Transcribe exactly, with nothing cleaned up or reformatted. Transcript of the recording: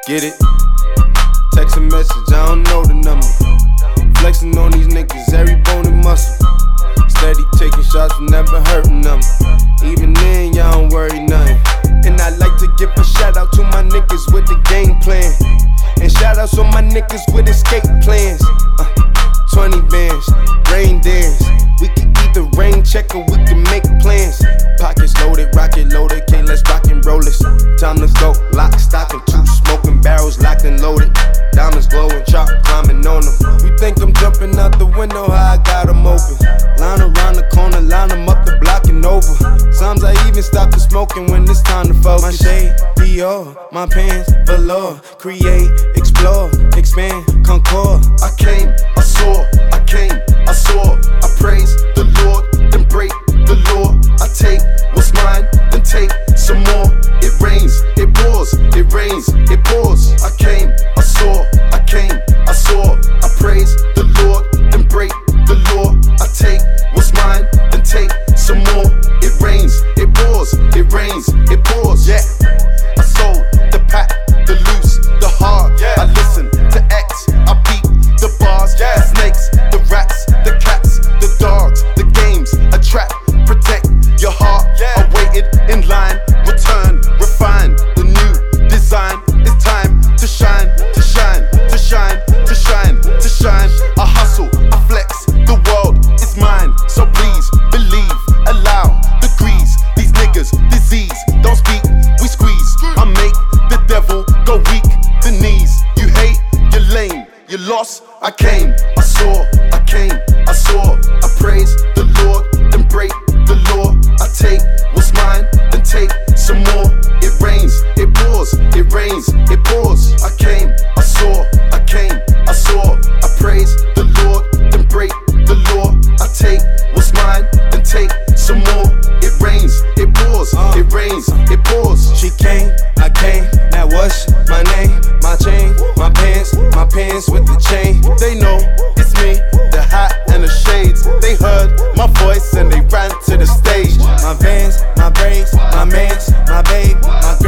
Get it? Text a message, I don't know the number. Flexing on these niggas, every bone and muscle. Steady taking shots, never hurting them. Even then, y'all don't worry nothing. And I like to give a shout out to my niggas with the game plan. And shout outs on my niggas with escape plans. uh, twenty bands, rain dance. We can either rain check or we can make plans. Pockets loaded, rocket loaded, can't let's rock and roll this. Time to go, lock, stock, and two smoking barrels locked and loaded. Diamonds glowing, chop climbing on them. You think I'm jumping out the window, how I got them open. Line around the corner, line them up the block and over. Sometimes I even stop the smoking when it's time to focus. My shade, Dior, my pants, velour. Create, explore, expand, concord. I came, I saw, I came, I saw. I praise the Lord, then break the law. I take what's mine, then take some more. It rains, it pours, it rains, it pours. I came, I saw, I came, I saw. I praise the Lord, then break the law. I take what's mine, then take some more. It rains, it pours, it rains, it pours. Yeah, I sold the pack, the loose, the hard. Yeah. I listen to X, I beat the bars. Yeah. The snakes, the rats, the cats, the dogs, the games, a trap. Protect your heart. Yeah. I waited in line, return, refine the new design. It's time to shine, to shine, to shine, to shine, to shine. I hustle, I flex, the world is mine. So please believe, allow degrees. These niggas, disease, don't speak, we squeeze. I make the devil go weak, the knees. You hate, you're lame, you lost. I came, I saw, I came, I saw. I praise the Lord, then break the law. I take what's mine, then take some more. It rains, it pours, it rains, it pours. I came, I saw, I came, I saw. I praise the Lord, then break the law. I take what's mine, then take some more. It rains, it pours, it rains, it pours. She came, I came, now what's my name? My chain, my pants, my pants with the chain. They know it's me, the hat and the shades. They heard my voice and they ran to the stage. My vans, my braids, my mans, my babe, my